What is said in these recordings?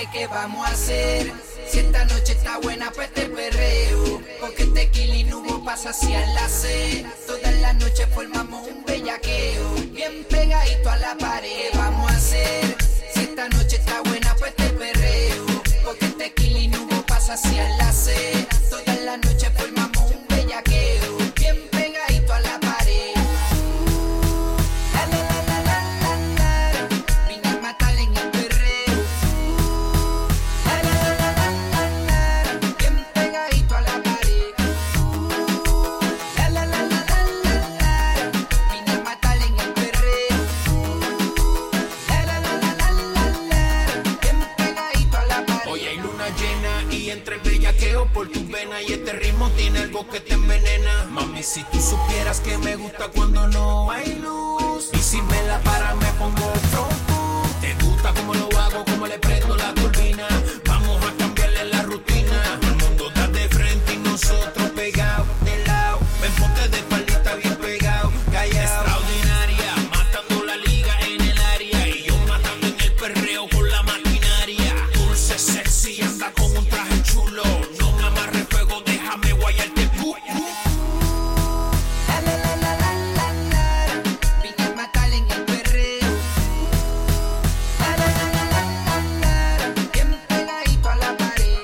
Dime qué vamos a hacer. Si esta noche está buena pues te perreo, porque tequila y nubo pasa hacia la C. Toda la noche formamos un bellaqueo, bien pegadito a la pared. ¿Qué vamos a hacer? Si esta noche está buena pues te perreo, porque tequila y nubo pasa hacia la C. Toda la noche formamos un bellaqueo, bien pegadito a la pared. La la la la la la la, vine a matar en el perreo. La la la la la la la, bien pegadito a la pared. La la la la la la la, vine a matar en el perreo. La la la la la la la, bien pegadito a la pared. Hoy hay luna llena y entre el bellaqueo por tus venas, y este ritmo tiene algo que te envenena. Mami, si tú supieras que me gusta cuando no hay luz, y si me la paras me pongo pronto. Te gusta como lo hago, como le prendo la turbina. Vamos a cambiarle la rutina. El mundo está de frente y nosotros pegados de lado. Ven, ponte de espaldita bien pegado, callado. Extraordinaria, matando la liga en el área, y yo matando en el perreo con la maquinaria. Dulce, sexy, anda con un traje chulo. No me amarre fuego, déjame guayarte. La la la la la la la, vine a matar en el perreo. La la la la la la la, bien pegadito a la pared.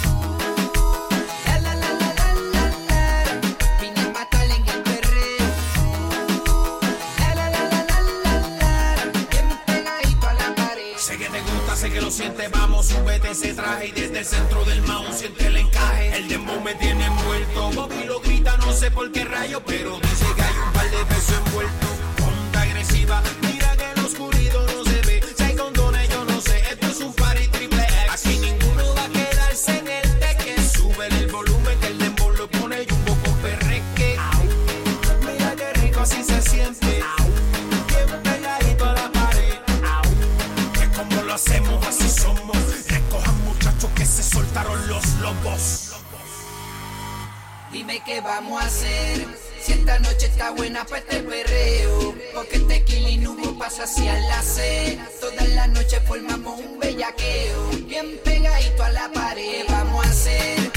La la la la la la la, vine a matar en el perreo. La la la la la la la, bien pegadito a la pared. Sé que te gusta, sé que lo sientes, vamos, súbete ese traje y desde el centro del mouse siente el encaje. El dembow me tiene envuelto, Bobby lo grita, no sé por qué rayo, pero dice que hay un par de pesos envueltos. Ponta agresiva, mira que el oscurito no se ve. Si hay condones yo no sé, esto es un party triple X. Aquí ninguno va a quedarse en el teque. Sube el volumen que el dembow lo pone jumbo con perreque. Mira qué rico así se siente, bien pegadito a la pared. Que como lo hacemos así somos. Recojan muchachos que se soltaron los lobos. Dime qué vamos a hacer. Si esta noche está buena pues te perreo, porque tequila y nubo pasa hacia la C. Toda la noche formamos un bellaqueo, bien pegadito a la pared. ¿Qué vamos a hacer?